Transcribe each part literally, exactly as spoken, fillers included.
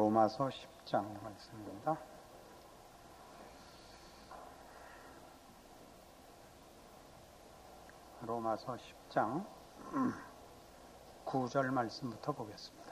로마서 십 장 말씀입니다. 로마서 십 장 구 절 말씀부터 보겠습니다.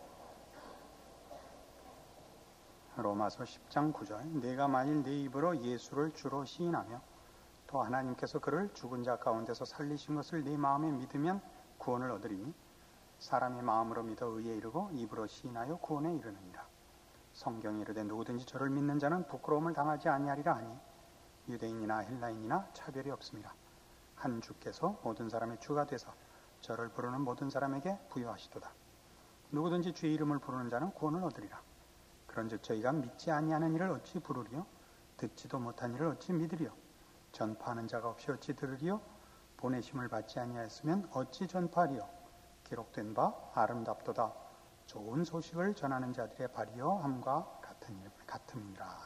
로마서 십 장 구 절. 네가 만일 네 입으로 예수를 주로 시인하며 또 하나님께서 그를 죽은 자 가운데서 살리신 것을 네 마음에 믿으면 구원을 얻으리니 사람이 마음으로 믿어 의에 이르고 입으로 시인하여 구원에 이르느니라. 성경이 이르되 누구든지 저를 믿는 자는 부끄러움을 당하지 아니하리라 하니 유대인이나 헬라인이나 차별이 없습니다. 한 주께서 모든 사람의 주가 되사 저를 부르는 모든 사람에게 부여하시도다. 누구든지 주의 이름을 부르는 자는 구원을 얻으리라. 그런즉 저희가 믿지 아니하는 이를 어찌 부르리요? 듣지도 못한 이를 어찌 믿으리요? 전파하는 자가 없이 어찌 들으리요? 보내심을 받지 아니하였으면 어찌 전파하리요? 기록된 바 아름답도다. 좋은 소식을 전하는 자들의 발이요 함과 같은 일, 같음이니라.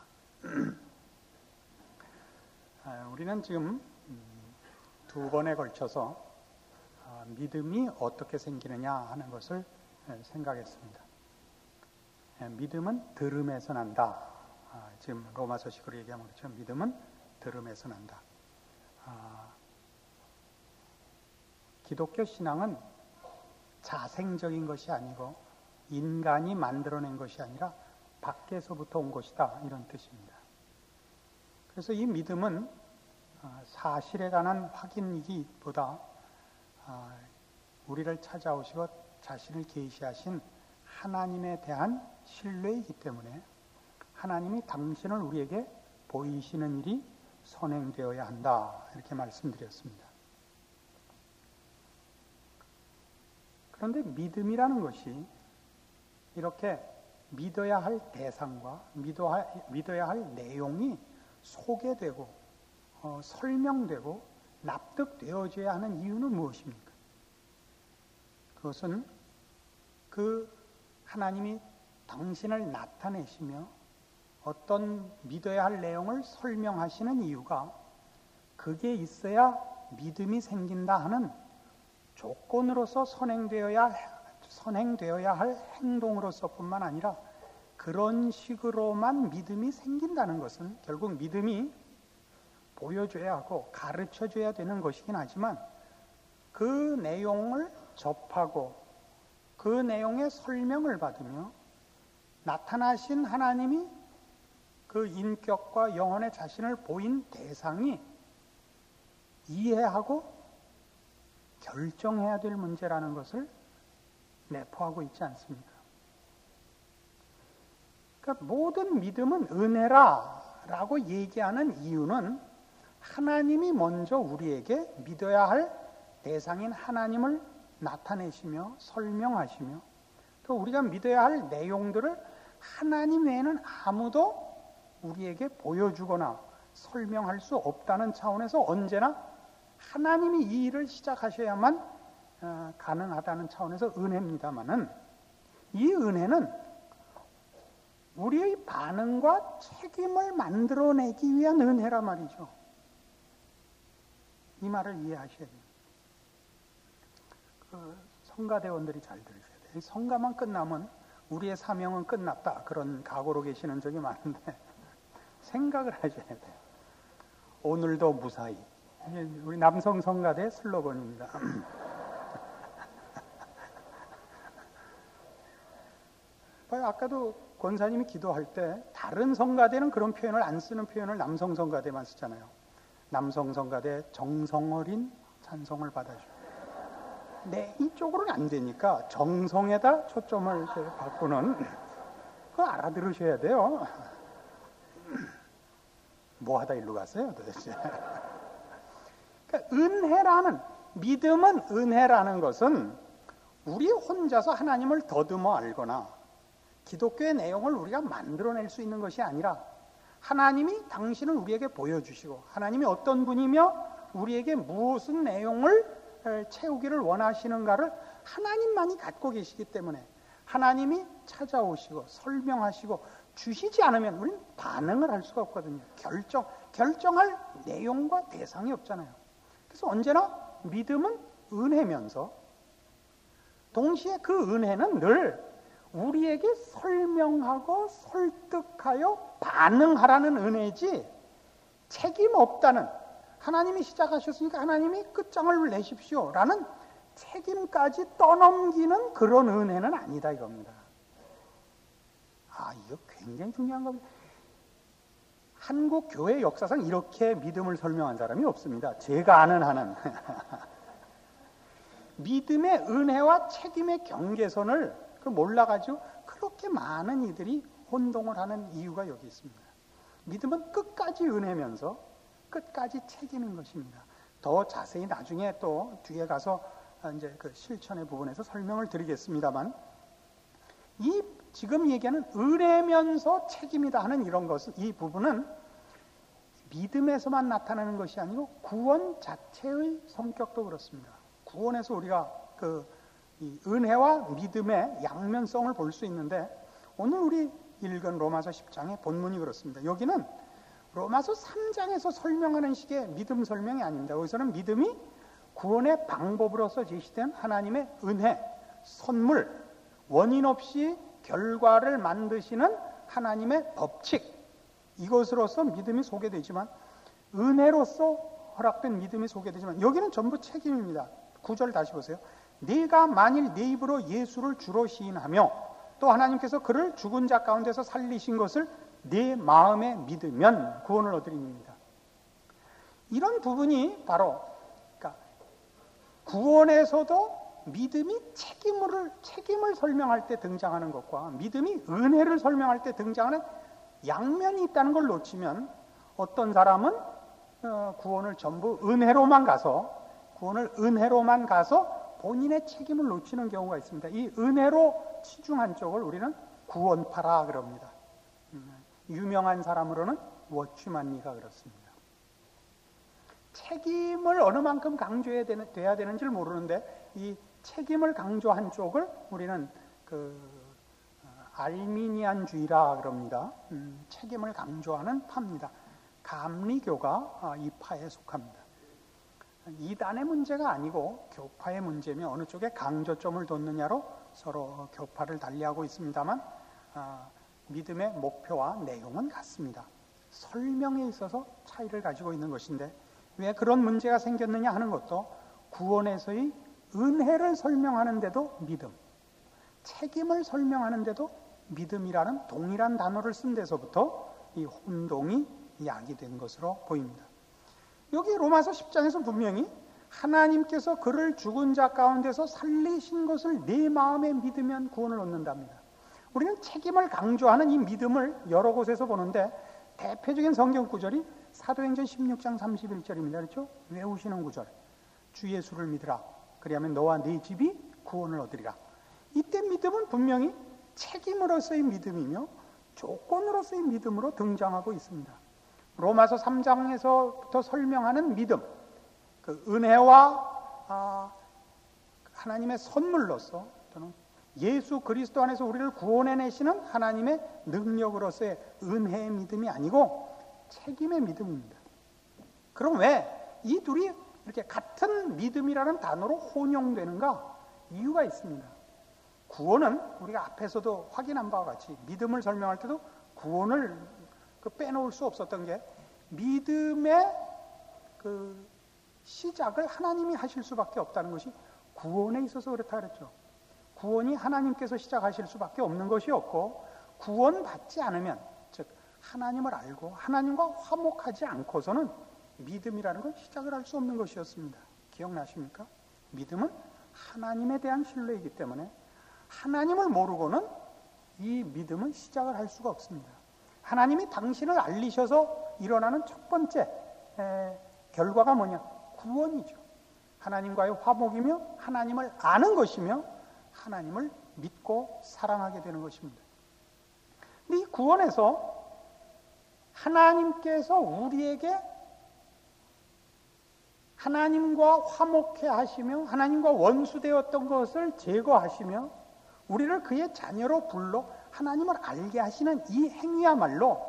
우리는 지금 두 번에 걸쳐서 믿음이 어떻게 생기느냐 하는 것을 생각했습니다. 믿음은 들음에서 난다. 지금 로마서식으로 얘기하면 그렇죠. 믿음은 들음에서 난다. 기독교 신앙은 자생적인 것이 아니고 인간이 만들어낸 것이 아니라 밖에서부터 온 것이다, 이런 뜻입니다. 그래서 이 믿음은 사실에 관한 확인이기보다 우리를 찾아오시고 자신을 계시하신 하나님에 대한 신뢰이기 때문에 하나님이 당신을 우리에게 보이시는 일이 선행되어야 한다, 이렇게 말씀드렸습니다. 그런데 믿음이라는 것이 이렇게 믿어야 할 대상과 믿어야, 믿어야 할 내용이 소개되고 어, 설명되고 납득되어져야 하는 이유는 무엇입니까? 그것은 그 하나님이 당신을 나타내시며 어떤 믿어야 할 내용을 설명하시는 이유가 그게 있어야 믿음이 생긴다 하는 조건으로서 선행되어야 선행되어야 할 행동으로서뿐만 아니라 그런 식으로만 믿음이 생긴다는 것은 결국 믿음이 보여줘야 하고 가르쳐줘야 되는 것이긴 하지만 그 내용을 접하고 그 내용의 설명을 받으며 나타나신 하나님이 그 인격과 영혼의 자신을 보인 대상이 이해하고 결정해야 될 문제라는 것을 내포하고 있지 않습니까? 그러니까 모든 믿음은 은혜라 라고 얘기하는 이유는 하나님이 먼저 우리에게 믿어야 할 대상인 하나님을 나타내시며 설명하시며 또 우리가 믿어야 할 내용들을 하나님 외에는 아무도 우리에게 보여주거나 설명할 수 없다는 차원에서 언제나 하나님이 이 일을 시작하셔야만 어, 가능하다는 차원에서 은혜입니다마는 이 은혜는 우리의 반응과 책임을 만들어내기 위한 은혜란 말이죠. 이 말을 이해하셔야 돼요. 그 성가대원들이 잘 들으셔야 돼요. 성가만 끝나면 우리의 사명은 끝났다, 그런 각오로 계시는 적이 많은데 생각을 하셔야 돼요. 오늘도 무사히. 우리 남성 성가대 슬로건입니다. 아까도 권사님이 기도할 때 다른 성가대는 그런 표현을 안 쓰는 표현을 남성 성가대만 쓰잖아요. 남성 성가대 정성 어린 찬송을 받아주고. 네, 이쪽으로는 안 되니까 정성에다 초점을 바꾸는, 그거 알아들으셔야 돼요. 뭐 하다 일로 갔어요 도대체. 그러니까 은혜라는, 믿음은 은혜라는 것은 우리 혼자서 하나님을 더듬어 알거나 기독교의 내용을 우리가 만들어낼 수 있는 것이 아니라 하나님이 당신을 우리에게 보여주시고 하나님이 어떤 분이며 우리에게 무슨 내용을 채우기를 원하시는가를 하나님만이 갖고 계시기 때문에 하나님이 찾아오시고 설명하시고 주시지 않으면 우리는 반응을 할 수가 없거든요. 결정, 결정할 내용과 대상이 없잖아요. 그래서 언제나 믿음은 은혜면서 동시에 그 은혜는 늘 우리에게 설명하고 설득하여 반응하라는 은혜지 책임 없다는, 하나님이 시작하셨으니까 하나님이 끝장을 내십시오 라는 책임까지 떠넘기는 그런 은혜는 아니다 이겁니다. 아, 이거 굉장히 중요한 겁니다. 한국 교회 역사상 이렇게 믿음을 설명한 사람이 없습니다. 제가 아는 한은. 믿음의 은혜와 책임의 경계선을 그 몰라가지고 그렇게 많은 이들이 혼동을 하는 이유가 여기 있습니다. 믿음은 끝까지 은혜면서 끝까지 책임인 것입니다. 더 자세히 나중에 또 뒤에 가서 이제 그 실천의 부분에서 설명을 드리겠습니다만, 이 지금 얘기하는 은혜면서 책임이다 하는 이런 것은, 이 부분은 믿음에서만 나타나는 것이 아니고 구원 자체의 성격도 그렇습니다. 구원에서 우리가 그 이 은혜와 믿음의 양면성을 볼 수 있는데, 오늘 우리 읽은 로마서 십 장의 본문이 그렇습니다. 여기는 로마서 삼 장에서 설명하는 식의 믿음 설명이 아닙니다. 여기서는 믿음이 구원의 방법으로서 제시된 하나님의 은혜, 선물, 원인 없이 결과를 만드시는 하나님의 법칙, 이것으로서 믿음이 소개되지만, 은혜로서 허락된 믿음이 소개되지만, 여기는 전부 책임입니다. 구 절 다시 보세요. 네가 만일 네 입으로 예수를 주로 시인하며 또 하나님께서 그를 죽은 자 가운데서 살리신 것을 네 마음에 믿으면 구원을 얻으리입니다. 이런 부분이 바로, 그러니까 구원에서도 믿음이 책임을, 책임을 설명할 때 등장하는 것과 믿음이 은혜를 설명할 때 등장하는 양면이 있다는 걸 놓치면, 어떤 사람은 구원을 전부 은혜로만 가서 구원을 은혜로만 가서 본인의 책임을 놓치는 경우가 있습니다. 이 은혜로 치중한 쪽을 우리는 구원파라 그럽니다. 유명한 사람으로는 워치만리가 그렇습니다. 책임을 어느 만큼 강조해야 되는, 돼야 되는지를 모르는데, 이 책임을 강조한 쪽을 우리는 그 알미니안주의라 그럽니다. 음, 책임을 강조하는 파입니다. 감리교가 이 파에 속합니다. 이단의 문제가 아니고 교파의 문제며, 어느 쪽에 강조점을 뒀느냐로 서로 교파를 달리하고 있습니다만, 아, 믿음의 목표와 내용은 같습니다. 설명에 있어서 차이를 가지고 있는 것인데, 왜 그런 문제가 생겼느냐 하는 것도 구원에서의 은혜를 설명하는데도 믿음, 책임을 설명하는데도 믿음이라는 동일한 단어를 쓴 데서부터 이 혼동이 야기된 것으로 보입니다. 여기 로마서 십 장에서 분명히 하나님께서 그를 죽은 자 가운데서 살리신 것을 내 마음에 믿으면 구원을 얻는답니다. 우리는 책임을 강조하는 이 믿음을 여러 곳에서 보는데, 대표적인 성경 구절이 사도행전 십육 장 삼십일 절입니다. 그렇죠? 외우시는 구절. 주 예수를 믿으라. 그리하면 너와 네 집이 구원을 얻으리라. 이때 믿음은 분명히 책임으로서의 믿음이며 조건으로서의 믿음으로 등장하고 있습니다. 로마서 삼 장에서부터 설명하는 믿음, 그 은혜와 아, 하나님의 선물로서, 또는 예수 그리스도 안에서 우리를 구원해내시는 하나님의 능력으로서의 은혜의 믿음이 아니고 책임의 믿음입니다. 그럼 왜 이 둘이 이렇게 같은 믿음이라는 단어로 혼용되는가? 이유가 있습니다. 구원은 우리가 앞에서도 확인한 바와 같이 믿음을 설명할 때도 구원을 그 빼놓을 수 없었던 게, 믿음의 그 시작을 하나님이 하실 수밖에 없다는 것이 구원에 있어서 그렇다 그랬죠. 구원이 하나님께서 시작하실 수밖에 없는 것이었고, 구원 받지 않으면, 즉 하나님을 알고 하나님과 화목하지 않고서는 믿음이라는 건 시작을 할 수 없는 것이었습니다. 기억나십니까? 믿음은 하나님에 대한 신뢰이기 때문에 하나님을 모르고는 이 믿음은 시작을 할 수가 없습니다. 하나님이 당신을 알리셔서 일어나는 첫 번째 에, 결과가 뭐냐? 구원이죠. 하나님과의 화목이며 하나님을 아는 것이며 하나님을 믿고 사랑하게 되는 것입니다. 근데 이 구원에서 하나님께서 우리에게 하나님과 화목해 하시며 하나님과 원수되었던 것을 제거하시며 우리를 그의 자녀로 불러 하나님을 알게 하시는 이 행위야말로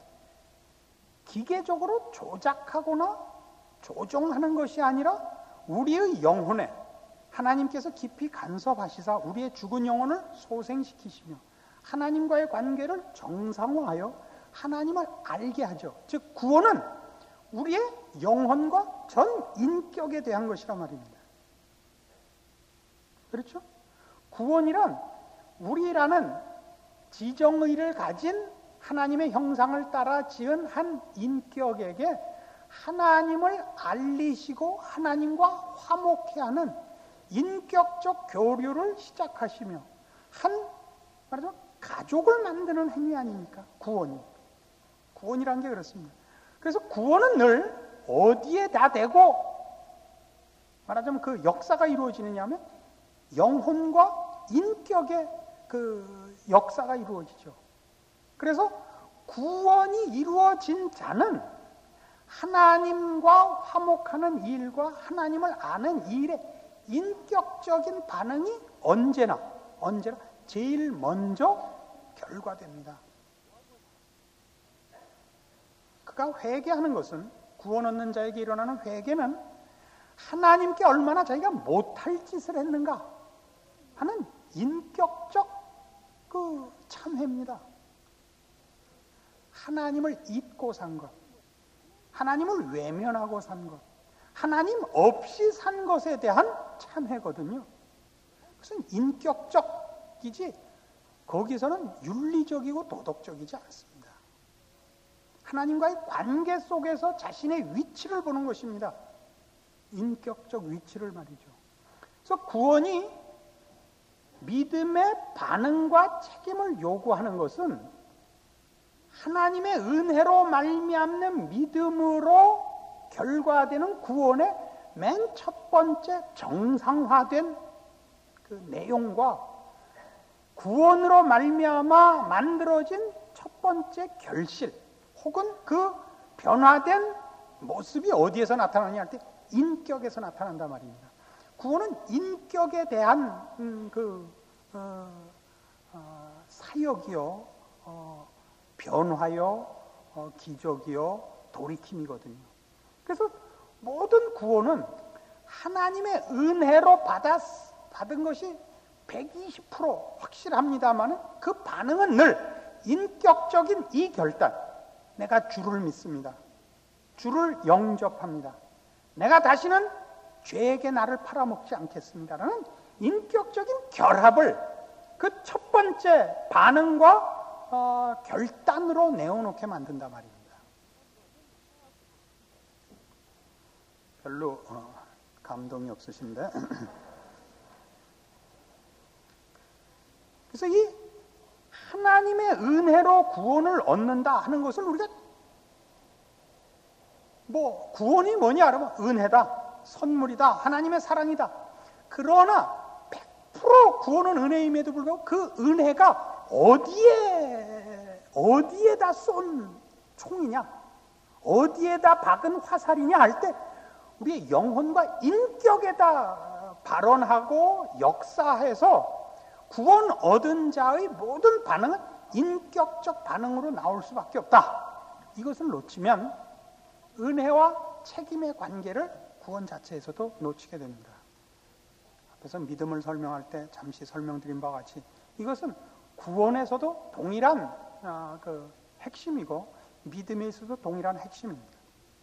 기계적으로 조작하거나 조종하는 것이 아니라 우리의 영혼에 하나님께서 깊이 간섭하시사 우리의 죽은 영혼을 소생시키시며 하나님과의 관계를 정상화하여 하나님을 알게 하죠. 즉 구원은 우리의 영혼과 전 인격에 대한 것이란 말입니다. 그렇죠? 구원이란 우리라는 지정의를 가진 하나님의 형상을 따라 지은 한 인격에게 하나님을 알리시고 하나님과 화목해 하는 인격적 교류를 시작하시며 한 말하자면 가족을 만드는 행위 아닙니까? 구원이. 구원이라는 게 그렇습니다. 그래서 구원은 늘 어디에다 대고 말하자면 그 역사가 이루어지느냐 하면 영혼과 인격의 그 역사가 이루어지죠. 그래서 구원이 이루어진 자는 하나님과 화목하는 일과 하나님을 아는 일에 인격적인 반응이 언제나 언제나 제일 먼저 결과됩니다. 그가 회개하는 것은 구원 얻는 자에게 일어나는 회개는 하나님께 얼마나 자기가 못할 짓을 했는가 하는 인격적 그 참회입니다. 하나님을 잊고 산 것, 하나님을 외면하고 산 것, 하나님 없이 산 것에 대한 참회거든요. 그것은 인격적이지 거기서는 윤리적이고 도덕적이지 않습니다. 하나님과의 관계 속에서 자신의 위치를 보는 것입니다. 인격적 위치를 말이죠. 그래서 구원이 믿음의 반응과 책임을 요구하는 것은 하나님의 은혜로 말미암는 믿음으로 결과되는 구원의 맨 첫 번째 정상화된 그 내용과 구원으로 말미암아 만들어진 첫 번째 결실 혹은 그 변화된 모습이 어디에서 나타나느냐 할 때 인격에서 나타난단 말입니다. 구원은 인격에 대한 음, 그 어, 어, 사역이요, 어, 변화요, 어, 기적이요, 돌이킴이거든요. 그래서 모든 구원은 하나님의 은혜로 받았, 받은 것이 백이십 퍼센트 확실합니다만 그 반응은 늘 인격적인 이 결단. 내가 주를 믿습니다. 주를 영접합니다. 내가 다시는 죄에게 나를 팔아먹지 않겠습니다라는 인격적인 결합을 그 첫 번째 반응과 어, 결단으로 내어놓게 만든단 말입니다. 별로 어, 감동이 없으신데 그래서 이 하나님의 은혜로 구원을 얻는다 하는 것을 우리가 뭐 구원이 뭐냐 그러면 은혜다, 선물이다, 하나님의 사랑이다. 그러나 백 퍼센트 구원은 은혜임에도 불구하고 그 은혜가 어디에 어디에다 쏜 총이냐, 어디에다 박은 화살이냐 할 때 우리의 영혼과 인격에다 발언하고 역사해서 구원 얻은 자의 모든 반응은 인격적 반응으로 나올 수밖에 없다. 이것을 놓치면 은혜와 책임의 관계를 구원 자체에서도 놓치게 됩니다. 앞에서 믿음을 설명할 때 잠시 설명드린 바와 같이 이것은 구원에서도 동일한 아, 그 핵심이고 믿음에 있어서 동일한 핵심입니다.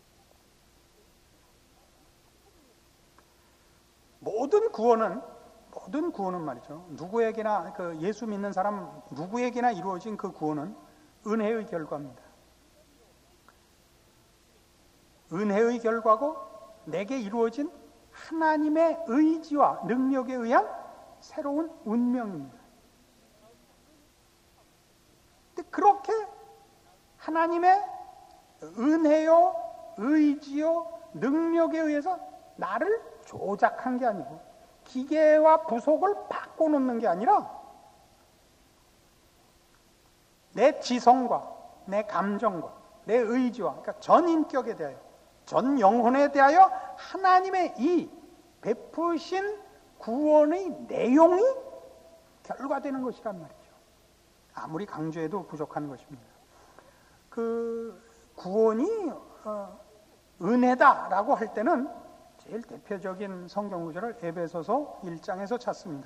모든 구원은 모든 구원은 말이죠. 누구에게나 그 예수 믿는 사람 누구에게나 이루어진 그 구원은 은혜의 결과입니다. 은혜의 결과고 내게 이루어진 하나님의 의지와 능력에 의한 새로운 운명입니다. 근데 그렇게 하나님의 은혜요, 의지요, 능력에 의해서 나를 조작한 게 아니고 기계와 부속을 바꿔놓는 게 아니라 내 지성과 내 감정과 내 의지와 그러니까 전 인격에 대하여 전 영혼에 대하여 하나님의 이 베푸신 구원의 내용이 결과되는 것이란 말이죠. 아무리 강조해도 부족한 것입니다. 그 구원이 어, 은혜다라고 할 때는 제일 대표적인 성경 구절을 에베소서 일 장에서 찾습니다.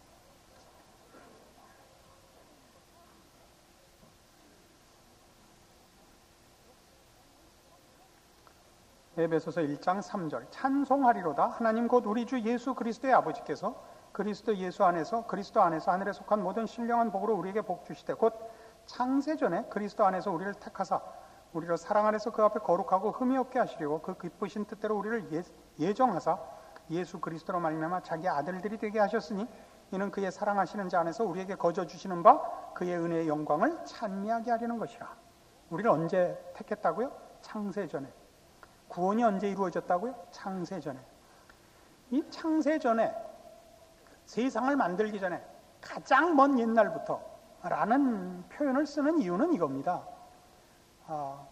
에베소서 일 장 삼 절 찬송하리로다 하나님 곧 우리 주 예수 그리스도의 아버지께서 그리스도 예수 안에서 그리스도 안에서 하늘에 속한 모든 신령한 복으로 우리에게 복 주시되 곧 창세전에 그리스도 안에서 우리를 택하사 우리를 사랑 안에서 그 앞에 거룩하고 흠이 없게 하시려고 그 기쁘신 뜻대로 우리를 예, 예정하사 예수 그리스도로 말미암아 자기 아들들이 되게 하셨으니 이는 그의 사랑하시는 자 안에서 우리에게 거저 주시는 바 그의 은혜의 영광을 찬미하게 하려는 것이라. 우리를 언제 택했다고요? 창세전에. 구원이 언제 이루어졌다고요? 창세전에. 이 창세전에 세상을 만들기 전에 가장 먼 옛날부터 라는 표현을 쓰는 이유는 이겁니다. 어,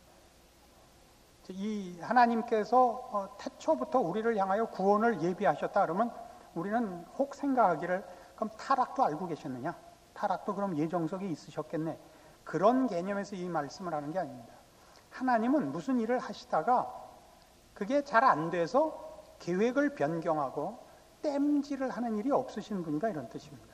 이 하나님께서 태초부터 우리를 향하여 구원을 예비하셨다 그러면 우리는 혹 생각하기를 그럼 타락도 알고 계셨느냐? 타락도 그럼 예정속에 있으셨겠네. 그런 개념에서 이 말씀을 하는 게 아닙니다. 하나님은 무슨 일을 하시다가 그게 잘 안 돼서 계획을 변경하고 땜질을 하는 일이 없으신 분이다 이런 뜻입니다.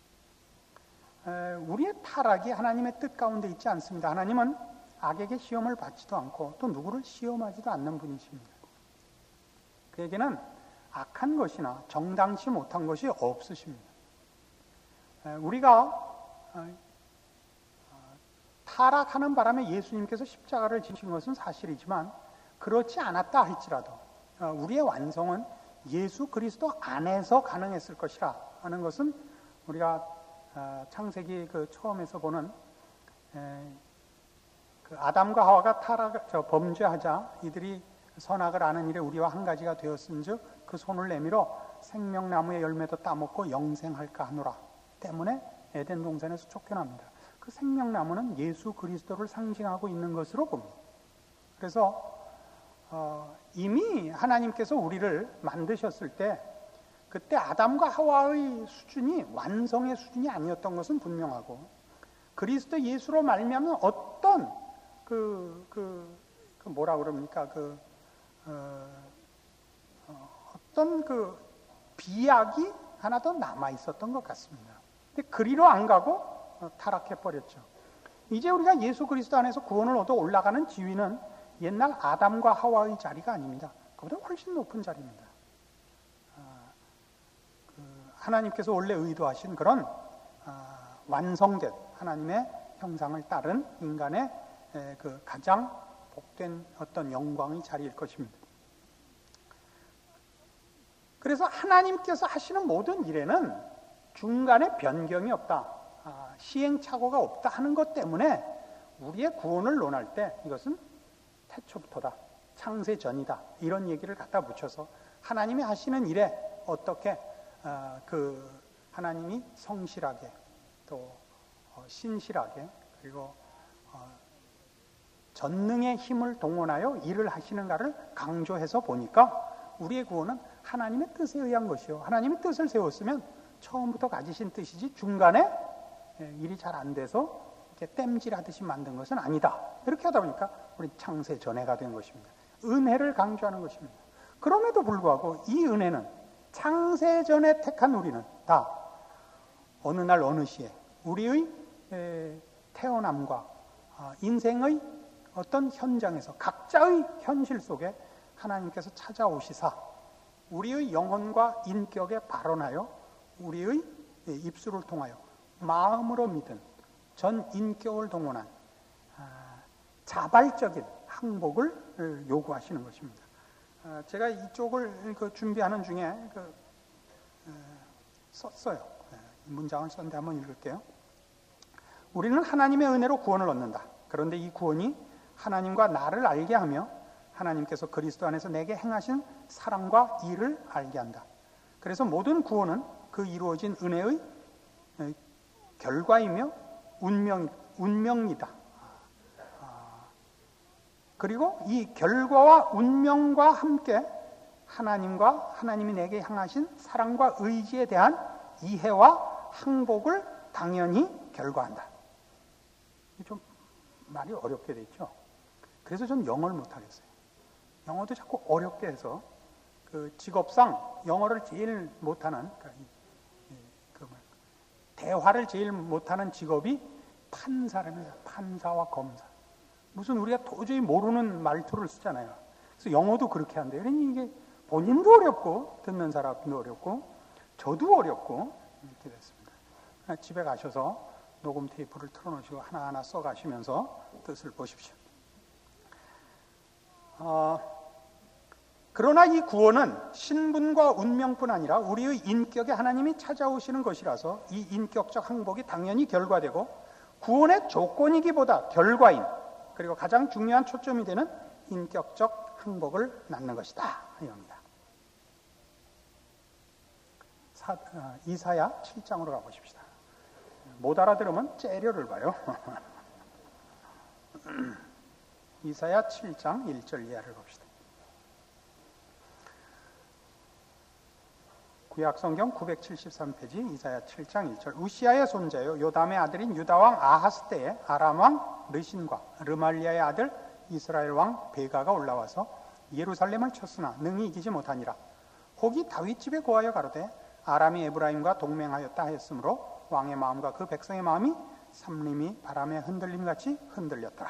에, 우리의 타락이 하나님의 뜻 가운데 있지 않습니다. 하나님은 악에게 시험을 받지도 않고 또 누구를 시험하지도 않는 분이십니다. 그에게는 악한 것이나 정당치 못한 것이 없으십니다. 에, 우리가 어, 타락하는 바람에 예수님께서 십자가를 지신 것은 사실이지만 그렇지 않았다 할지라도 우리의 완성은 예수 그리스도 안에서 가능했을 것이라 하는 것은 우리가 창세기 그 처음에서 보는 그 아담과 하와가 타락, 저 범죄하자 이들이 선악을 아는 일에 우리와 한 가지가 되었은즉 그 손을 내밀어 생명나무의 열매도 따먹고 영생할까 하노라 때문에 에덴 동산에서 쫓겨납니다. 그 생명나무는 예수 그리스도를 상징하고 있는 것으로 봅니다. 그래서 어, 이미 하나님께서 우리를 만드셨을 때 그때 아담과 하와의 수준이 완성의 수준이 아니었던 것은 분명하고 그리스도 예수로 말미암아 어떤 그, 그, 그 뭐라 그럽니까 그 어, 어, 어떤 그 비약이 하나 더 남아 있었던 것 같습니다. 근데 그리로 안 가고 타락해 버렸죠. 이제 우리가 예수 그리스도 안에서 구원을 얻어 올라가는 지위는 옛날 아담과 하와의 자리가 아닙니다. 그보다 훨씬 높은 자리입니다. 아, 그 하나님께서 원래 의도하신 그런 아, 완성된 하나님의 형상을 따른 인간의 에, 그 가장 복된 어떤 영광의 자리일 것입니다. 그래서 하나님께서 하시는 모든 일에는 중간에 변경이 없다. 아, 시행착오가 없다 하는 것 때문에 우리의 구원을 논할 때 이것은 태초부터다, 창세 전이다 이런 얘기를 갖다 붙여서 하나님이 하시는 일에 어떻게 어, 그 하나님이 성실하게 또 어, 신실하게 그리고 어, 전능의 힘을 동원하여 일을 하시는가를 강조해서 보니까 우리의 구원은 하나님의 뜻에 의한 것이요 하나님의 뜻을 세웠으면 처음부터 가지신 뜻이지 중간에 일이 잘 안 돼서 이렇게 땜질하듯이 만든 것은 아니다. 이렇게 하다 보니까 우리 창세 전해가 된 것입니다. 은혜를 강조하는 것입니다. 그럼에도 불구하고 이 은혜는 창세 전에 택한 우리는 다 어느 날 어느 시에 우리의 태어남과 인생의 어떤 현장에서 각자의 현실 속에 하나님께서 찾아오시사 우리의 영혼과 인격에 발언하여 우리의 입술을 통하여 마음으로 믿은 전 인격을 동원한 자발적인 항복을 요구하시는 것입니다. 제가 이쪽을 준비하는 중에 썼어요. 문장을 썼는데 한번 읽을게요. 우리는 하나님의 은혜로 구원을 얻는다. 그런데 이 구원이 하나님과 나를 알게 하며 하나님께서 그리스도 안에서 내게 행하신 사랑과 일을 알게 한다. 그래서 모든 구원은 그 이루어진 은혜의 결과이며 운명, 운명이다. 그리고 이 결과와 운명과 함께 하나님과 하나님이 내게 향하신 사랑과 의지에 대한 이해와 항복을 당연히 결과한다. 좀 말이 어렵게 돼 있죠. 그래서 전 영어를 못하겠어요. 영어도 자꾸 어렵게 해서 그 직업상 영어를 제일 못하는, 그러니까 그 대화를 제일 못하는 직업이 판사랍니다. 판사와 검사. 무슨 우리가 도저히 모르는 말투를 쓰잖아요. 그래서 영어도 그렇게 한대요. 그러니 이게 본인도 어렵고 듣는 사람도 어렵고 저도 어렵고 이렇게 됐습니다. 집에 가셔서 녹음 테이프를 틀어놓으시고 하나하나 써가시면서 뜻을 보십시오. 어, 그러나 이 구원은 신분과 운명뿐 아니라 우리의 인격에 하나님이 찾아오시는 것이라서 이 인격적 항복이 당연히 결과되고 구원의 조건이기보다 결과인, 그리고 가장 중요한 초점이 되는 인격적 항복을 낳는 것이다 이겁니다. 사, 어, 이사야 칠 장으로 가보십시다. 못 알아들으면 째려를 봐요. 이사야 칠 장 일 절 이하를 봅시다. 구약성경 구백칠십삼 페이지 이사야 칠 장 일 절. 우시아의 손자요 요담의 아들인 유다왕 아하스 때에 아람왕 르신과 르말리아의 아들 이스라엘왕 베가가 올라와서 예루살렘을 쳤으나 능히 이기지 못하니라. 혹이 다윗집에 고하여 가로되 아람이 에브라임과 동맹하였다 하였으므로 왕의 마음과 그 백성의 마음이 삼림이 바람에 흔들림같이 흔들렸더라.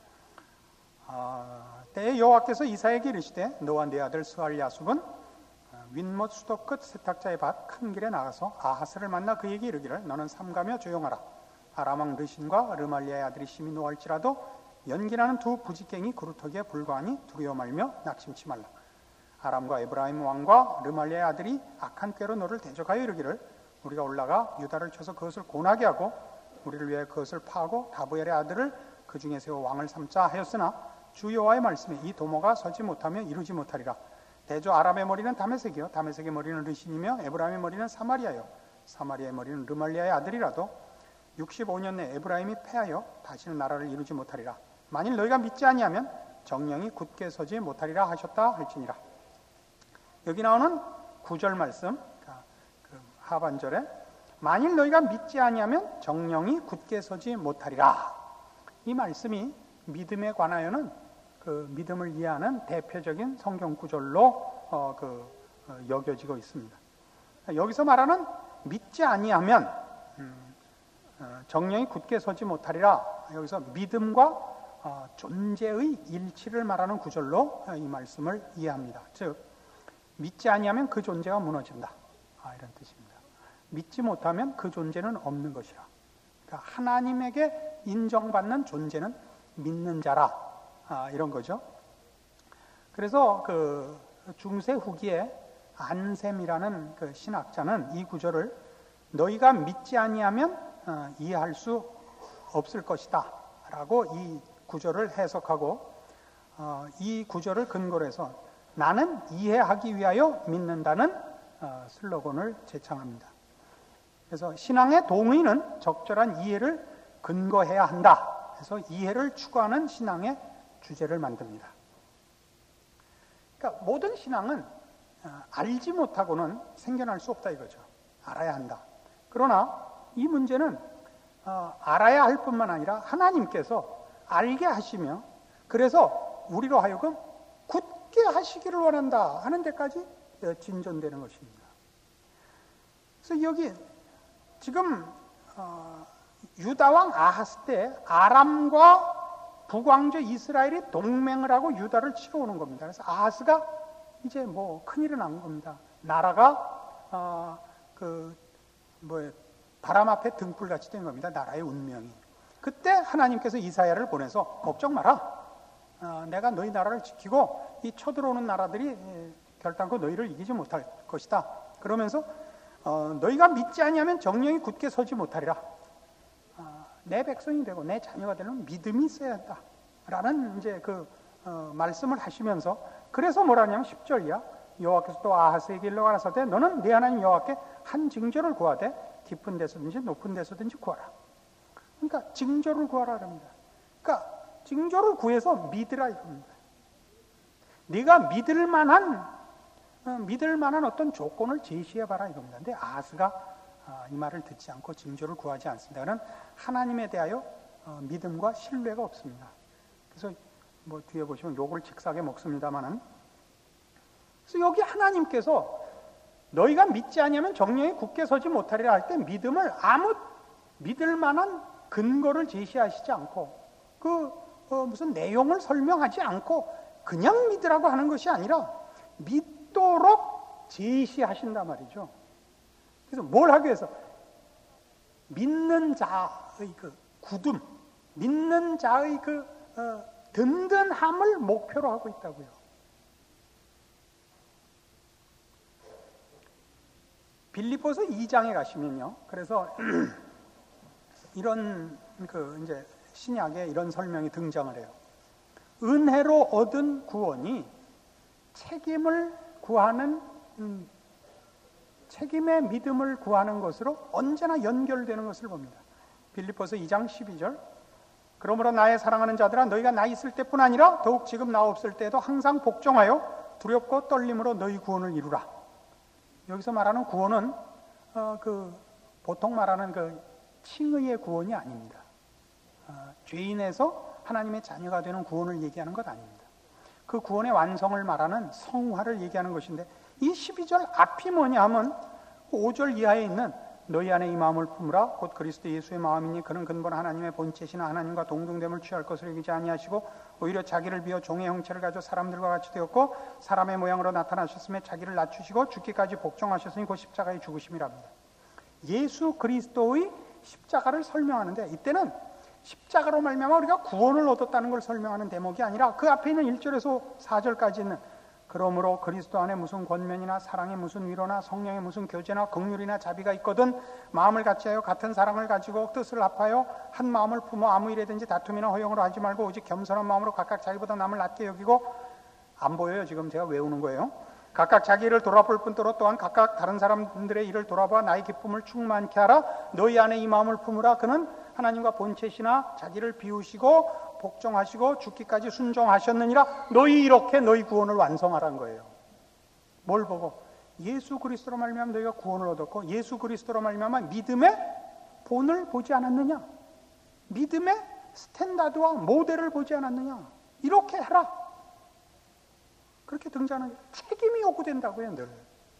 아, 때에 여호와께서 이사야에게 이르시되 너와 네 아들 스알야숲은 윗못 수도 끝 세탁자의 밭 큰 길에 나가서 아하스를 만나 그에게 이르기를 너는 삼가며 조용하라. 아람왕 르신과 르말리아의 아들이 심히 노할지라도 연기나는 두 부지깽이 그루터기에 불과하니 두려워 말며 낙심치 말라. 아람과 에브라임 왕과 르말리아의 아들이 악한 꾀로 너를 대적하여 이르기를 우리가 올라가 유다를 쳐서 그것을 고나게 하고 우리를 위해 그것을 파하고 다브엘의 아들을 그 중에 세워 왕을 삼자 하였으나 주 여호와의 말씀에 이 도모가 서지 못하며 이루지 못하리라. 대저 아람의 머리는 다메섹이요 다메섹의 머리는 르신이며 에브라임의 머리는 사마리아요 사마리아의 머리는 르말리아의 아들이라도 육십오 년 내 에브라임이 패하여 다시는 나라를 이루지 못하리라. 만일 너희가 믿지 아니하면 정령이 굳게 서지 못하리라 하셨다 할지니라. 여기 나오는 구절 말씀, 그 하반절에 만일 너희가 믿지 아니하면 정령이 굳게 서지 못하리라. 이 말씀이 믿음에 관하여는 그 믿음을 이해하는 대표적인 성경 구절로 어, 그, 어, 여겨지고 있습니다. 여기서 말하는 믿지 아니하면 음, 어, 정령이 굳게 서지 못하리라. 여기서 믿음과 어, 존재의 일치를 말하는 구절로 이 말씀을 이해합니다. 즉 믿지 아니하면 그 존재가 무너진다. 아, 이런 뜻입니다. 믿지 못하면 그 존재는 없는 것이라. 그러니까 하나님에게 인정받는 존재는 믿는 자라. 아, 이런 거죠. 그래서 그 중세 후기에 안셈이라는 그 신학자는 이 구절을 너희가 믿지 아니하면 어, 이해할 수 없을 것이다 라고 이 구절을 해석하고 어, 이 구절을 근거로 해서 나는 이해하기 위하여 믿는다는 어, 슬로건을 제창합니다. 그래서 신앙의 동의는 적절한 이해를 근거해야 한다. 그래서 이해를 추구하는 신앙의 주제를 만듭니다. 그러니까 모든 신앙은 어, 알지 못하고는 생겨날 수 없다 이거죠. 알아야 한다. 그러나 이 문제는 어, 알아야 할 뿐만 아니라 하나님께서 알게 하시며 그래서 우리로 하여금 굳게 하시기를 원한다 하는 데까지 진전되는 것입니다. 그래서 여기 지금 어, 유다왕 아하스 때 아람과 북왕조 이스라엘이 동맹을 하고 유다를 치러 오는 겁니다. 그래서 아하스가 이제 뭐 큰일이 난 겁니다. 나라가 어, 그 뭐 바람 앞에 등불같이 된 겁니다. 나라의 운명이. 그때 하나님께서 이사야를 보내서 걱정 마라. 어, 내가 너희 나라를 지키고 이 쳐들어오는 나라들이 결단코 너희를 이기지 못할 것이다. 그러면서 어, 너희가 믿지 아니하면 정령이 굳게 서지 못하리라. 어, 내 백성이 되고 내 자녀가 되는 믿음이 있어야 한다. 라는 이제 그 어, 말씀을 하시면서 그래서 뭐라냐면 십 절이야. 여호와께서 또 아하스에게 일러 가라사대 너는 네 하나님 여호와께 한 징조를 구하되 깊은 데서든지 높은 데서든지 구하라. 그러니까 징조를 구하라 합니다. 그러니까 징조를 구해서 믿으라 이겁니다. 네가 믿을 만한 어, 믿을 만한 어떤 조건을 제시해봐라 이겁니다. 근데 아하스가 어, 이 말을 듣지 않고 징조를 구하지 않습니다. 그는 하나님에 대하여 어, 믿음과 신뢰가 없습니다. 그래서 뭐 뒤에 보시면 욕을 직사게 먹습니다만은 그래서 여기 하나님께서 너희가 믿지 아니하면 정령이 굳게 서지 못하리라 할 때 믿음을 아무 믿을 만한 근거를 제시하시지 않고 그 어, 무슨 내용을 설명하지 않고 그냥 믿으라고 하는 것이 아니라 믿도록 제시하신단 말이죠. 그래서 뭘 하기 위해서? 믿는 자의 그 굳음, 믿는 자의 그 어, 든든함을 목표로 하고 있다고요. 빌립보서 이 장에 가시면요. 그래서 이런 그 이제 신약에 이런 설명이 등장을 해요. 은혜로 얻은 구원이 책임을 구하는 음, 책임의 믿음을 구하는 것으로 언제나 연결되는 것을 봅니다. 빌립보서 이 장 십이 절. 그러므로 나의 사랑하는 자들아 너희가 나 있을 때뿐 아니라 더욱 지금 나 없을 때에도 항상 복종하여 두렵고 떨림으로 너희 구원을 이루라. 여기서 말하는 구원은 어, 그 보통 말하는 그 칭의의 구원이 아닙니다. 어, 죄인에서 하나님의 자녀가 되는 구원을 얘기하는 것 아닙니다. 그 구원의 완성을 말하는 성화를 얘기하는 것인데 이 십이 절 앞이 뭐냐 하면 오 절 이하에 있는 너희 안에 이 마음을 품으라 곧 그리스도 예수의 마음이니 그는 근본 하나님의 본체시나 하나님과 동등됨을 취할 것을 여기지 아니하시고 오히려 자기를 비어 종의 형체를 가져 사람들과 같이 되었고 사람의 모양으로 나타나셨으며 자기를 낮추시고 죽기까지 복종하셨으니 곧 십자가의 죽으심이랍니다. 예수 그리스도의 십자가를 설명하는데 이때는 십자가로 말미암아 우리가 구원을 얻었다는 걸 설명하는 대목이 아니라 그 앞에 있는 일 절에서 사 절까지 있는 그러므로 그리스도 안에 무슨 권면이나 사랑의 무슨 위로나 성령의 무슨 교제나 긍휼이나 자비가 있거든 마음을 같이하여 같은 사랑을 가지고 뜻을 합하여 한 마음을 품어 아무 일에든지 다툼이나 허용으로 하지 말고 오직 겸손한 마음으로 각각 자기보다 남을 낮게 여기고 안 보여요. 지금 제가 외우는 거예요. 각각 자기 일을 돌아볼 뿐더러 또한 각각 다른 사람들의 일을 돌아봐 나의 기쁨을 충만케 하라. 너희 안에 이 마음을 품으라. 그는 하나님과 본체시나 자기를 비우시고 복종하시고 죽기까지 순종하셨느니라. 너희 이렇게 너희 구원을 완성하라는 거예요. 뭘 보고? 예수 그리스도로 말미암아 너희가 구원을 얻었고 예수 그리스도로 말미암아 믿음의 본을 보지 않았느냐? 믿음의 스탠다드와 모델을 보지 않았느냐? 이렇게 해라. 그렇게 등장하는 게 책임이 요구된다고요. 늘.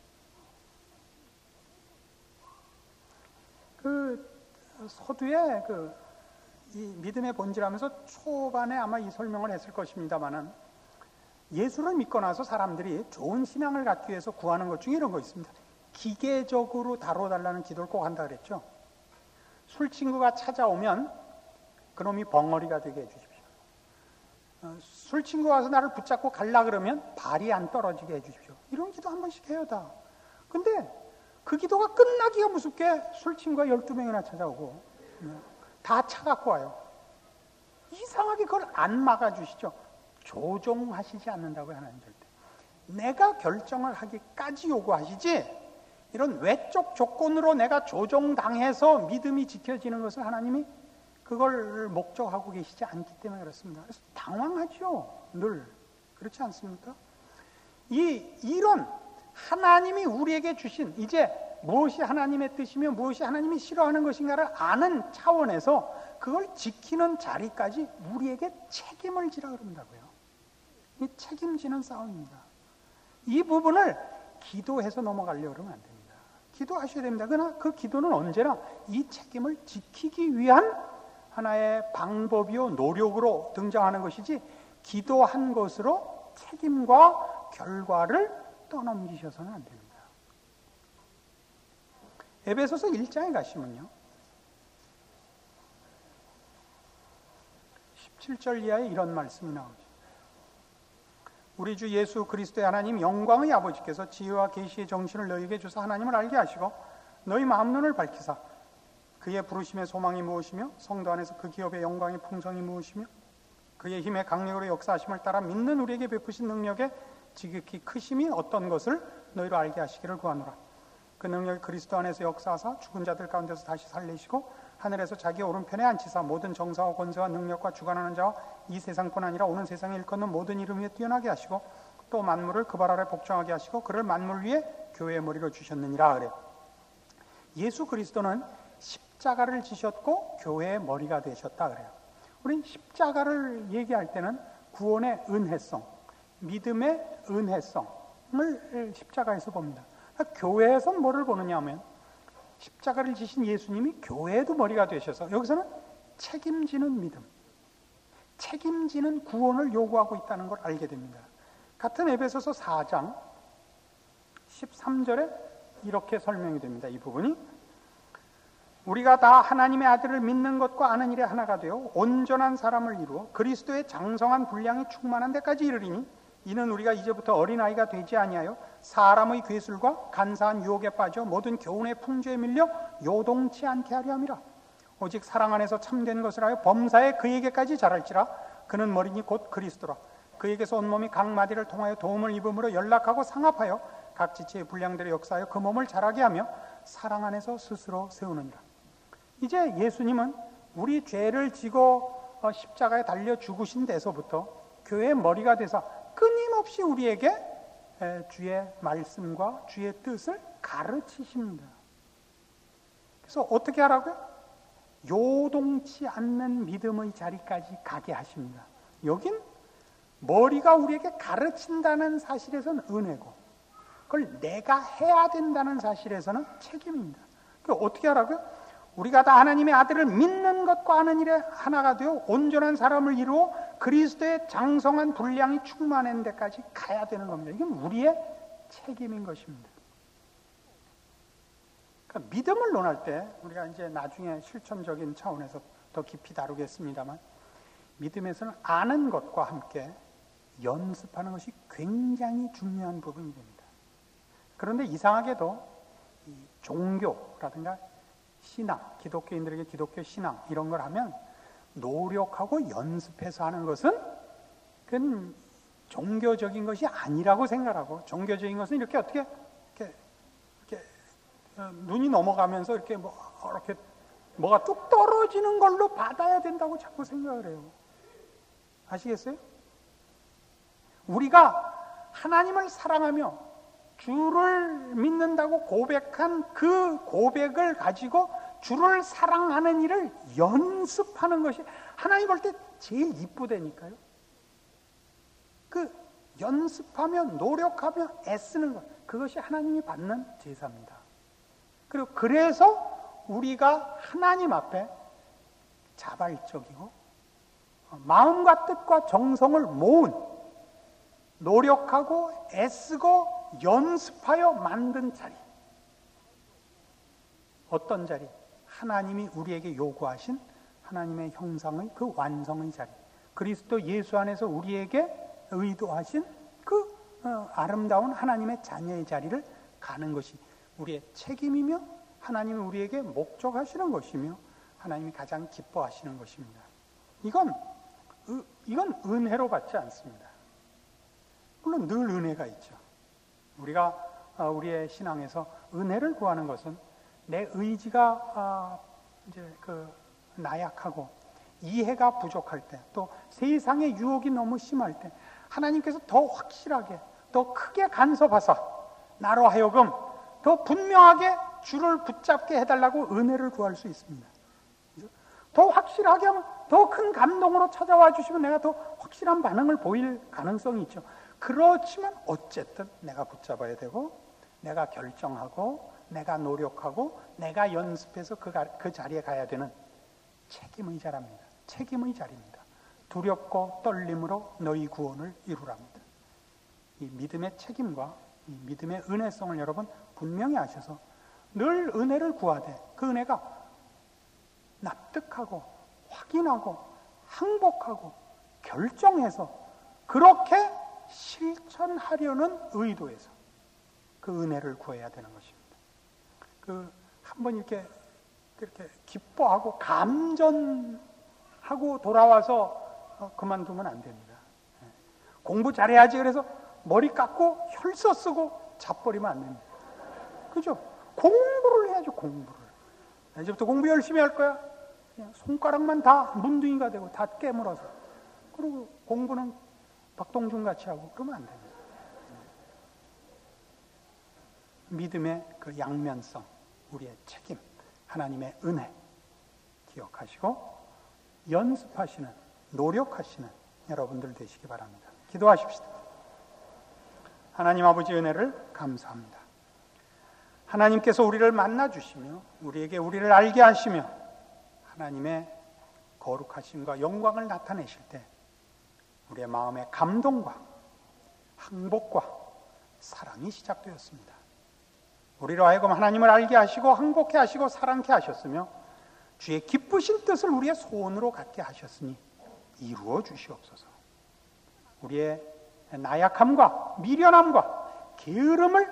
그 서두에 그 이 믿음의 본질하면서 초반에 아마 이 설명을 했을 것입니다만은 예수를 믿고 나서 사람들이 좋은 신앙을 갖기 위해서 구하는 것 중에 이런 거 있습니다. 기계적으로 다뤄달라는 기도를 꼭 한다 그랬죠. 술 친구가 찾아오면 그놈이 벙어리가 되게 해주십시오. 어, 술 친구 와서 나를 붙잡고 갈라 그러면 발이 안 떨어지게 해주십시오. 이런 기도 한 번씩 해요 다. 근데 그 기도가 끝나기가 무섭게 술 친구가 열두 명이나 찾아오고 다 차 갖고 와요. 이상하게 그걸 안 막아주시죠. 조종하시지 않는다고요. 하나님 절대. 내가 결정을 하기까지 요구하시지 이런 외적 조건으로 내가 조종당해서 믿음이 지켜지는 것을 하나님이 그걸 목적하고 계시지 않기 때문에 그렇습니다. 그래서 당황하죠. 늘. 그렇지 않습니까? 이, 이런 하나님이 우리에게 주신 이제 무엇이 하나님의 뜻이며 무엇이 하나님이 싫어하는 것인가를 아는 차원에서 그걸 지키는 자리까지 우리에게 책임을 지라 그런다고요. 이 책임지는 싸움입니다. 이 부분을 기도해서 넘어가려고 그러면 안 됩니다. 기도하셔야 됩니다. 그러나 그 기도는 언제나 이 책임을 지키기 위한 하나의 방법이요 노력으로 등장하는 것이지 기도한 것으로 책임과 결과를 떠넘기셔서는 안 됩니다. 에베소서 일 장에 가시면요. 십칠 절 이하에 이런 말씀이 나오죠. 우리 주 예수 그리스도의 하나님 영광의 아버지께서 지혜와 계시의 정신을 너희에게 주사 하나님을 알게 하시고 너희 마음 눈을 밝히사 그의 부르심의 소망이 무엇이며 성도 안에서 그 기업의 영광의 풍성이 무엇이며 그의 힘의 강력으로 역사하심을 따라 믿는 우리에게 베푸신 능력의 지극히 크심이 어떤 것을 너희로 알게 하시기를 구하노라. 그 능력이 그리스도 안에서 역사하사 죽은 자들 가운데서 다시 살리시고 하늘에서 자기 오른편에 앉히사 모든 정사와 권세와 능력과 주관하는 자와 이 세상뿐 아니라 오는 세상에 일컫는 모든 이름 위에 뛰어나게 하시고 또 만물을 그 발 아래 복종하게 하시고 그를 만물 위에 교회의 머리로 주셨느니라 그래요. 예수 그리스도는 십자가를 지셨고 교회의 머리가 되셨다 그래요. 우린 십자가를 얘기할 때는 구원의 은혜성, 믿음의 은혜성, 십자가에서 봅니다. 그러니까 교회에서 뭐를 보느냐 하면 십자가를 지신 예수님이 교회에도 머리가 되셔서 여기서는 책임지는 믿음, 책임지는 구원을 요구하고 있다는 걸 알게 됩니다. 같은 에베소서 사 장 십삼 절에 이렇게 설명이 됩니다. 이 부분이 우리가 다 하나님의 아들을 믿는 것과 아는 일에 하나가 되어 온전한 사람을 이루어 그리스도의 장성한 분량이 충만한 데까지 이르리니 이는 우리가 이제부터 어린아이가 되지 아니하여 사람의 괴술과 간사한 유혹에 빠져 모든 교훈의 풍조에 밀려 요동치 않게 하려 함이라. 오직 사랑 안에서 참된 것을 하여 범사에 그에게까지 자랄지라. 그는 머리니 곧 그리스도라. 그에게서 온몸이 각 마디를 통하여 도움을 입음으로 연락하고 상합하여 각 지체의 분량대로 역사하여 그 몸을 자라게 하며 사랑 안에서 스스로 세우느니라. 이제 예수님은 우리 죄를 지고 십자가에 달려 죽으신 데서부터 교회의 머리가 돼서 끊임없이 우리에게 주의 말씀과 주의 뜻을 가르치십니다. 그래서 어떻게 하라고요? 요동치 않는 믿음의 자리까지 가게 하십니다. 여긴 머리가 우리에게 가르친다는 사실에서는 은혜고 그걸 내가 해야 된다는 사실에서는 책임입니다. 그럼 어떻게 하라고요? 우리가 다 하나님의 아들을 믿는 것과 아는 일에 하나가 되어 온전한 사람을 이루어 그리스도의 장성한 분량이 충만한 데까지 가야 되는 겁니다. 이건 우리의 책임인 것입니다. 그러니까 믿음을 논할 때 우리가 이제 나중에 실천적인 차원에서 더 깊이 다루겠습니다만 믿음에서는 아는 것과 함께 연습하는 것이 굉장히 중요한 부분이 됩니다. 그런데 이상하게도 이 종교라든가 신앙, 기독교인들에게 기독교 신앙 이런 걸 하면 노력하고 연습해서 하는 것은 그건 종교적인 것이 아니라고 생각하고 종교적인 것은 이렇게 어떻게 이렇게, 이렇게 눈이 넘어가면서 이렇게 뭐 이렇게 뭐가 뚝 떨어지는 걸로 받아야 된다고 자꾸 생각을 해요. 아시겠어요? 우리가 하나님을 사랑하며 주를 믿는다고 고백한 그 고백을 가지고 주를 사랑하는 일을 연습하는 것이 하나님 볼 때 제일 이쁘다니까요. 그 연습하며 노력하며 애쓰는 것, 그것이 하나님이 받는 제사입니다. 그리고 그래서 우리가 하나님 앞에 자발적이고 마음과 뜻과 정성을 모은 노력하고 애쓰고 연습하여 만든 자리. 어떤 자리? 하나님이 우리에게 요구하신 하나님의 형상의 그 완성의 자리. 그리스도 예수 안에서 우리에게 의도하신 그 어, 아름다운 하나님의 자녀의 자리를 가는 것이 우리의 책임이며 하나님이 우리에게 목적하시는 것이며 하나님이 가장 기뻐하시는 것입니다. 이건, 이건 은혜로 받지 않습니다. 물론 늘 은혜가 있죠. 우리가 우리의 신앙에서 은혜를 구하는 것은 내 의지가 이제 그 나약하고 이해가 부족할 때, 또 세상의 유혹이 너무 심할 때 하나님께서 더 확실하게, 더 크게 간섭하사 나로 하여금 더 분명하게 주를 붙잡게 해달라고 은혜를 구할 수 있습니다. 더 확실하게 하면 더 큰 감동으로 찾아와 주시면 내가 더 확실한 반응을 보일 가능성이 있죠. 그렇지만 어쨌든 내가 붙잡아야 되고 내가 결정하고 내가 노력하고 내가 연습해서 그, 그 자리에 가야 되는 책임의 자리입니다. 책임의 자리입니다. 두렵고 떨림으로 너희 구원을 이루랍니다. 이 믿음의 책임과 이 믿음의 은혜성을 여러분 분명히 아셔서 늘 은혜를 구하되 그 은혜가 납득하고 확인하고 항복하고 결정해서 그렇게 실천하려는 의도에서 그 은혜를 구해야 되는 것입니다. 그 한번 이렇게 이렇게 기뻐하고 감전하고 돌아와서 그만두면 안 됩니다. 공부 잘해야지 그래서 머리 깎고 혈서 쓰고 자버리면 안 됩니다. 그죠? 공부를 해야죠. 공부를. 이제부터 공부 열심히 할 거야. 그냥 손가락만 다 문둥이가 되고 다 깨물어서. 그리고 공부는 박동준 같이 하고 그러면 안 됩니다. 믿음의 그 양면성, 우리의 책임, 하나님의 은혜 기억하시고 연습하시는, 노력하시는 여러분들 되시기 바랍니다. 기도하십시다. 하나님 아버지 은혜를 감사합니다. 하나님께서 우리를 만나주시며 우리에게 우리를 알게 하시며 하나님의 거룩하심과 영광을 나타내실 때 우리의 마음에 감동과 항복과 사랑이 시작되었습니다. 우리로 하여금 하나님을 알게 하시고 항복케 하시고 사랑케 하셨으며 주의 기쁘신 뜻을 우리의 소원으로 갖게 하셨으니 이루어 주시옵소서. 우리의 나약함과 미련함과 게으름을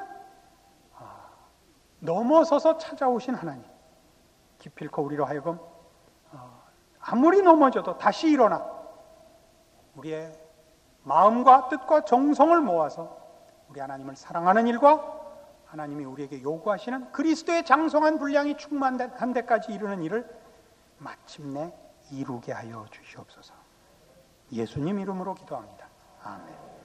넘어서서 찾아오신 하나님, 기필코 우리로 하여금 아무리 넘어져도 다시 일어나 우리의 마음과 뜻과 정성을 모아서 우리 하나님을 사랑하는 일과 하나님이 우리에게 요구하시는 그리스도의 장성한 분량이 충만한 데까지 이르는 일을 마침내 이루게 하여 주시옵소서. 예수님 이름으로 기도합니다. 아멘.